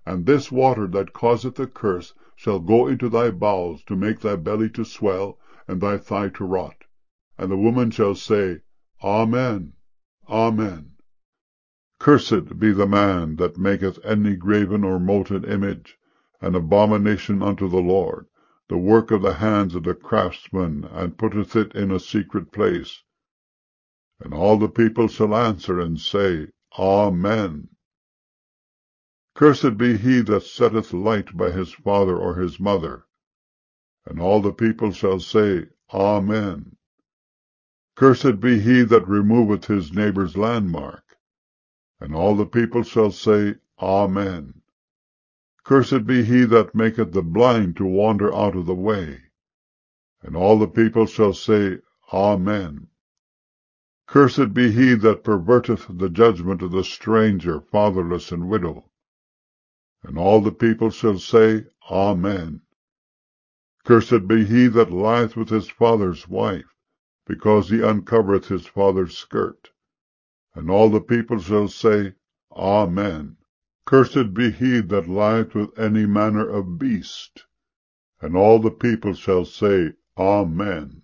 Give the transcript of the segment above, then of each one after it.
And this water that causeth the curse shall go into thy bowels, to make thy belly to swell, and thy thigh to rot. And the woman shall say, Amen, Amen. Cursed be the man that maketh any graven or molten image, an abomination unto the Lord, the work of the hands of the craftsman, and putteth it in a secret place. And all the people shall answer and say, Amen. Cursed be he that setteth light by his father or his mother. And all the people shall say, Amen. Cursed be he that removeth his neighbour's landmark. And all the people shall say, Amen. Cursed be he that maketh the blind to wander out of the way. And all the people shall say, Amen. Cursed be he that perverteth the judgment of the stranger, fatherless, and widow. And all the people shall say, Amen. Cursed be he that lieth with his father's wife, because he uncovereth his father's skirt. And all the people shall say, Amen. Cursed be he that lieth with any manner of beast. And all the people shall say, Amen.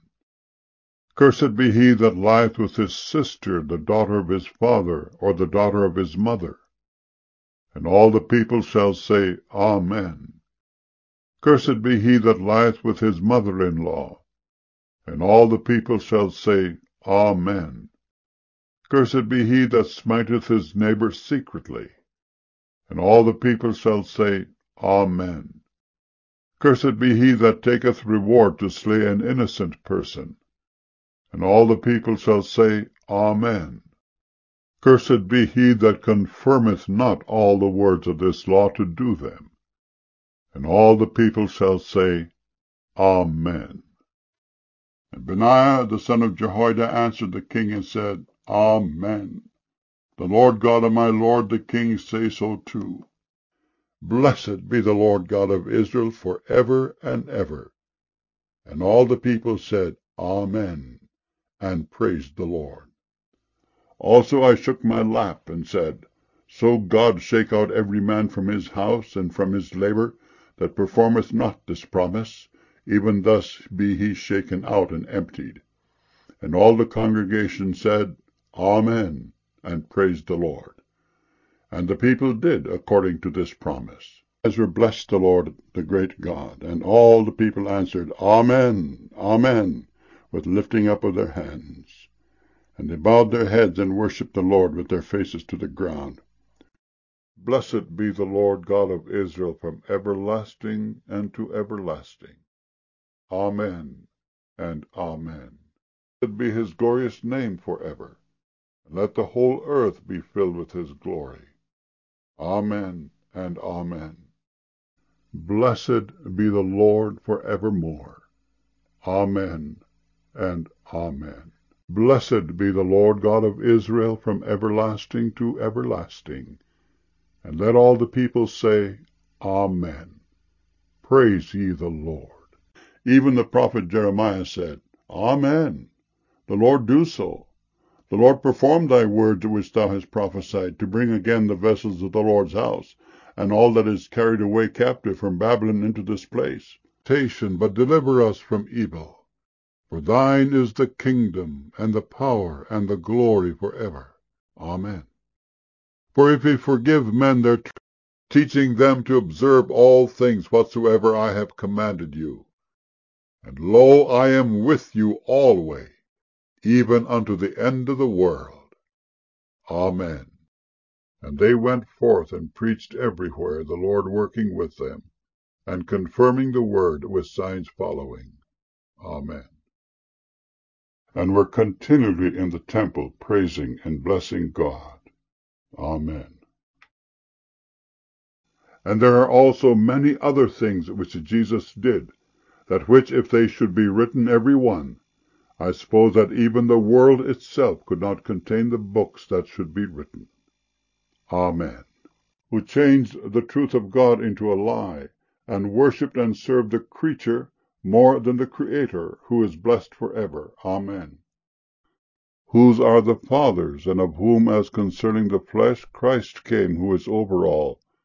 Cursed be he that lieth with his sister, the daughter of his father, or the daughter of his mother. And all the people shall say, Amen. Cursed be he that lieth with his mother-in-law. And all the people shall say, Amen. Cursed be he that smiteth his neighbour secretly. And all the people shall say, Amen. Cursed be he that taketh reward to slay an innocent person. And all the people shall say, Amen. Cursed be he that confirmeth not all the words of this law to do them. And all the people shall say, Amen. And Benaiah the son of Jehoiada answered the king and said, Amen. The Lord God of my lord the king say so too. Blessed be the Lord God of Israel for ever and ever. And all the people said, Amen, and praised the Lord. Also I shook my lap, and said, So God shake out every man from his house, and from his labour, that performeth not this promise, even thus be he shaken out and emptied. And all the congregation said, Amen, and praised the Lord. And the people did according to this promise. Ezra blessed the Lord, the great God, and all the people answered, Amen, Amen, with lifting up of their hands. And they bowed their heads and worshipped the Lord with their faces to the ground. Blessed be the Lord God of Israel from everlasting and to everlasting. Amen and Amen. Blessed be his glorious name forever, and let the whole earth be filled with his glory. Amen and Amen. Blessed be the Lord forevermore. Amen and Amen. Blessed be the Lord God of Israel from everlasting to everlasting. And let all the people say, Amen. Praise ye the Lord. Even the prophet Jeremiah said, Amen. The Lord do so. The Lord perform thy words which thou hast prophesied, to bring again the vessels of the Lord's house, and all that is carried away captive from Babylon into this place. But deliver us from evil. For thine is the kingdom, and the power, and the glory forever. Amen. For if ye forgive men their teaching them to observe all things whatsoever I have commanded you, and lo, I am with you alway, even unto the end of the world. Amen. And they went forth and preached everywhere, the Lord working with them, and confirming the word with signs following. Amen. And were continually in the temple, praising and blessing God. Amen. And there are also many other things which Jesus did, that which, if they should be written every one, I suppose that even the world itself could not contain the books that should be written. Amen. Who changed the truth of God into a lie, and worshipped and served the creature more than the Creator, who is blessed forever. Amen. Whose are the fathers, and of whom, as concerning the flesh, Christ came, who is over all,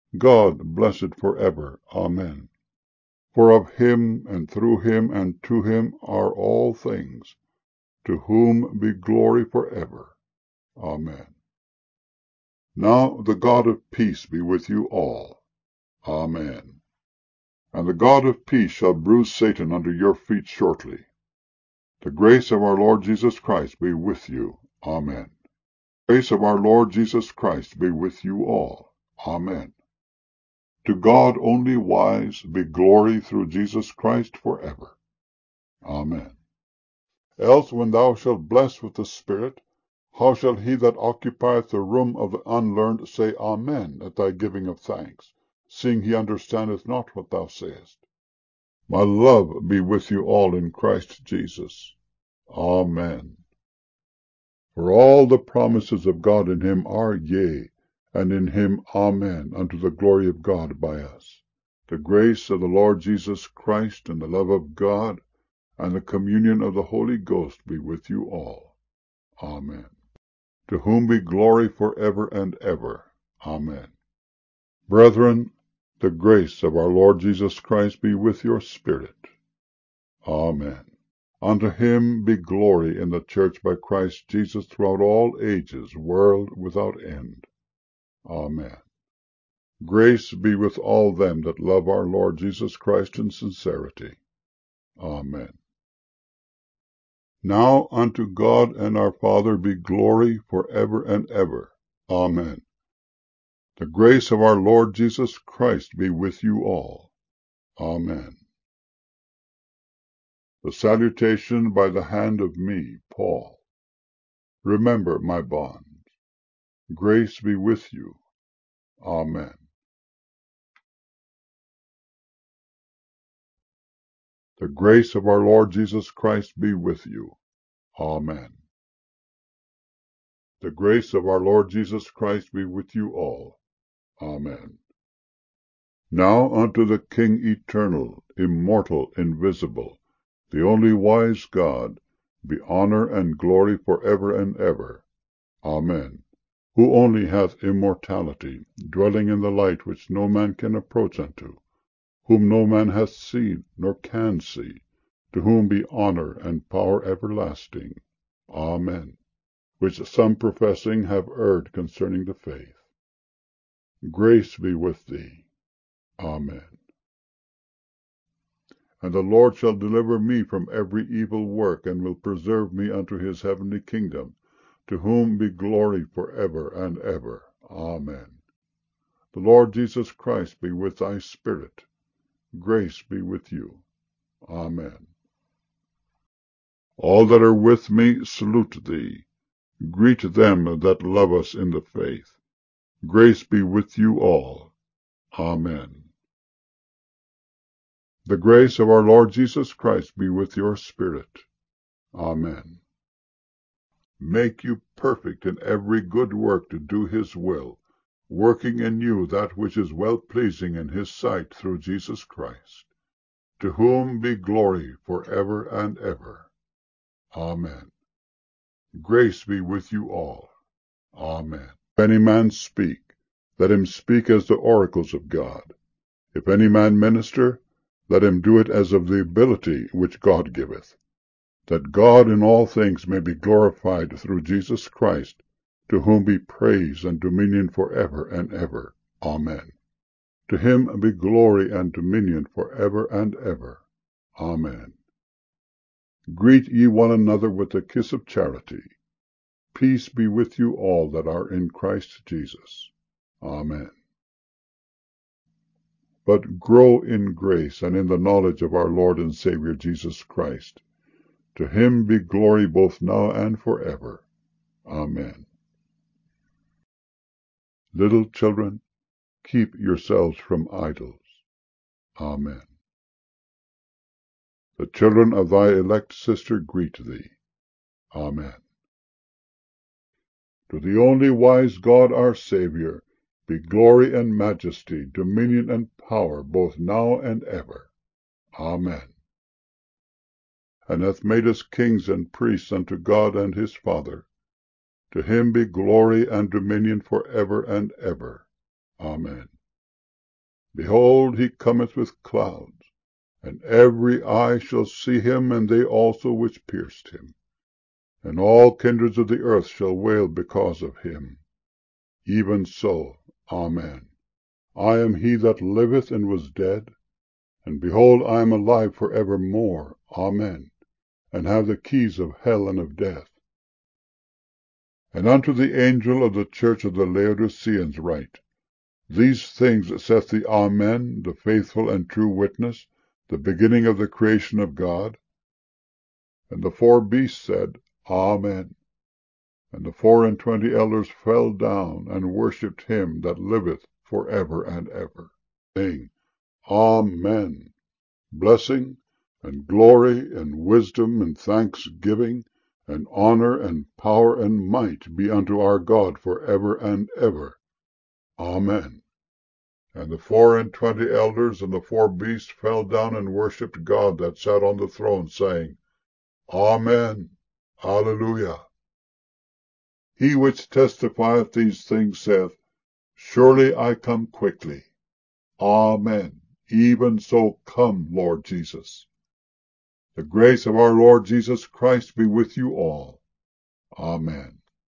God, blessed for ever. Amen. For of him, and through him, and to him are all things, to whom be glory for ever. Amen. Now the God of peace be with you all. Amen. And the God of peace shall bruise Satan under your feet shortly. The grace of our Lord Jesus Christ be with you. Amen. The grace of our Lord Jesus Christ be with you all. Amen. To God only wise be glory through Jesus Christ forever. Amen. Else when thou shalt bless with the Spirit, how shall he that occupieth the room of the unlearned say Amen at thy giving of thanks, seeing he understandeth not what thou sayest? My love be with you all in Christ Jesus. Amen. For all the promises of God in him are yea, and in him Amen, unto the glory of God by us. The grace of the Lord Jesus Christ, and the love of God, and the communion of the Holy Ghost be with you all. Amen. To whom be glory for ever and ever. Amen. Brethren, the grace of our Lord Jesus Christ be with your spirit. Amen. Unto him be glory in the church by Christ Jesus throughout all ages, world without end. Amen. Grace be with all them that love our Lord Jesus Christ in sincerity. Amen. Now unto God and our Father be glory for ever and ever. Amen. The grace of our Lord Jesus Christ be with you all. Amen. The salutation by the hand of me, Paul. Remember my bonds. Grace be with you. Amen. The grace of our Lord Jesus Christ be with you. Amen. The grace of our Lord Jesus Christ be with you all. Amen. Now unto the King eternal, immortal, invisible, the only wise God, be honor and glory for ever and ever. Amen. Who only hath immortality, dwelling in the light which no man can approach unto, whom no man hath seen, nor can see, to whom be honor and power everlasting. Amen. Which some professing have erred concerning the faith. Grace be with thee. Amen. And the Lord shall deliver me from every evil work, and will preserve me unto his heavenly kingdom, to whom be glory for ever and ever. Amen. The Lord Jesus Christ be with thy spirit. Grace be with you. Amen. All that are with me salute thee. Greet them that love us in the faith. Grace be with you all. Amen. The grace of our Lord Jesus Christ be with your spirit. Amen. Make you perfect in every good work to do his will, working in you that which is well-pleasing in his sight through Jesus Christ, to whom be glory for ever and ever. Amen. Grace be with you all. Amen. If any man speak, let him speak as the oracles of God. If any man minister, let him do it as of the ability which God giveth, that God in all things may be glorified through Jesus Christ, to whom be praise and dominion for ever and ever. Amen. To him be glory and dominion for ever and ever. Amen. Greet ye one another with the kiss of charity. Peace be with you all that are in Christ Jesus. Amen. But grow in grace and in the knowledge of our Lord and Savior Jesus Christ. To him be glory both now and forever. Amen. Little children, keep yourselves from idols. Amen. The children of thy elect sister greet thee. Amen. To the only wise God our Saviour be glory and majesty, dominion and power, both now and ever. Amen. And hath made us kings and priests unto God and his Father. To him be glory and dominion for ever and ever. Amen. Behold, he cometh with clouds, and every eye shall see him, and they also which pierced him. And all kindreds of the earth shall wail because of him. Even so, Amen. I am he that liveth and was dead, and behold, I am alive for evermore. Amen. And have the keys of hell and of death. And unto the angel of the church of the Laodiceans write, These things saith the Amen, the faithful and true witness, the beginning of the creation of God. And the 4 beasts said, Amen. And the 24 elders fell down and worshipped him that liveth for ever and ever, saying, Amen. Blessing and glory and wisdom and thanksgiving and honor and power and might be unto our God for ever and ever. Amen. And the 24 elders and the 4 beasts fell down and worshipped God that sat on the throne, saying, Amen. Alleluia. He which testifieth these things saith, Surely I come quickly. Amen. Even so come, Lord Jesus. The grace of our Lord Jesus Christ be with you all. Amen.